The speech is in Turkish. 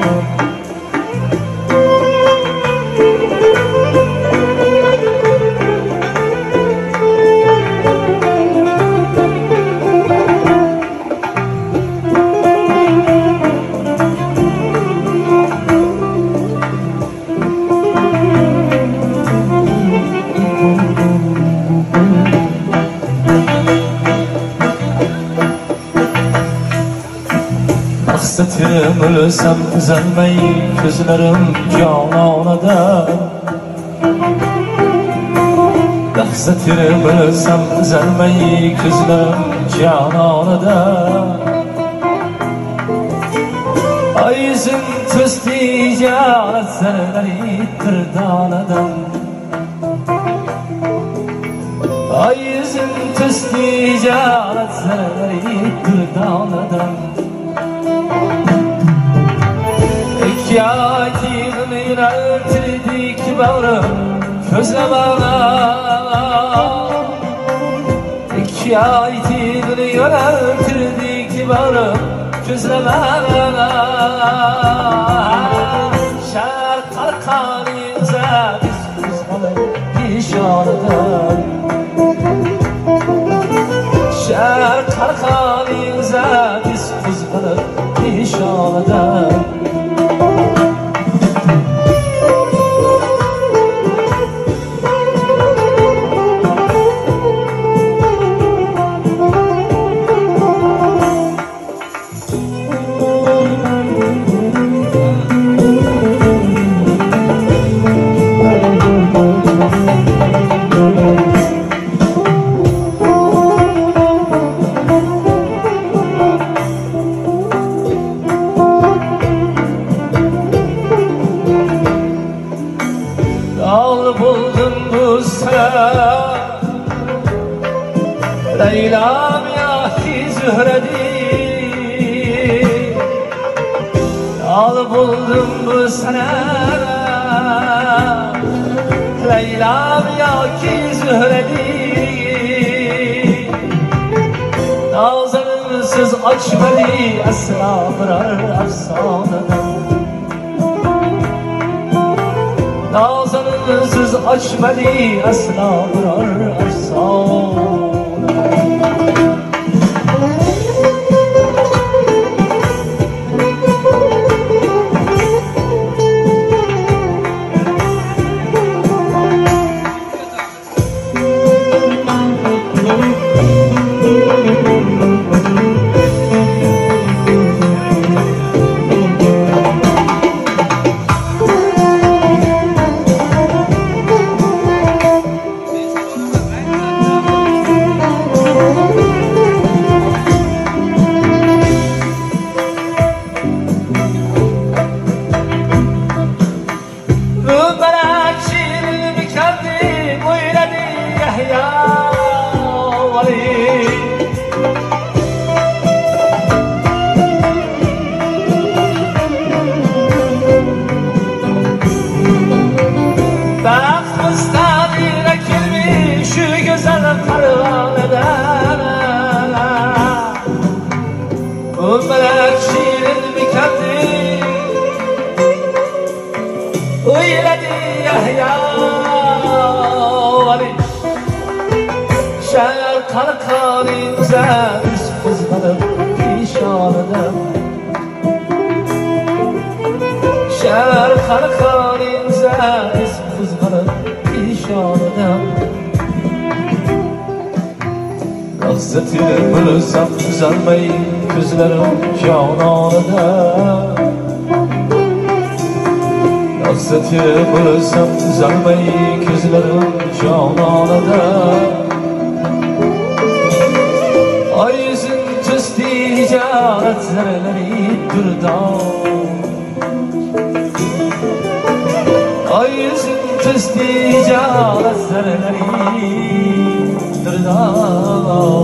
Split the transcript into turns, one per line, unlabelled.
Hasretim ölsem üzülmeyi gözlerim cananada. Hasretim ölsem üzülmeyi gözlerim cananada. Ay yüzüm tüstü canet zerleri kırdanadan. Ay yüzüm tüstü canet zerleri kırdanadan. Hikayetini yöneltirdik bağrım közle bana. Hikayetini yöneltirdik bağrım közle bana. Şer kalkanınıza biz kızmalı pişanadan. Şer kalkanınıza biz kızmalı pişanadan. Al buldum bu sıra Leyla'm yahi Zühre'di. Al buldum bu sıra Leyla'm yahi Zühre'di. Nazarımsız açmadı esrarlar efsaneden. Nazarınızız açmadı esrarlar efsane. Melek şiirin bikendi Uyledi Yahya Ali. Şer kalkanınıza biz kızmadık pişaneden. Şer kalkanınıza biz kızmadık pişaneden. Hasretim ölsem düzelmeyi gözlerim cananada. Hasretim ölsem düzelmeyi gözlerim cananada. Ay yüzün tüstü canet zerreleri dürdan. Ay yüzün tüstü canet zerreleri dürdan.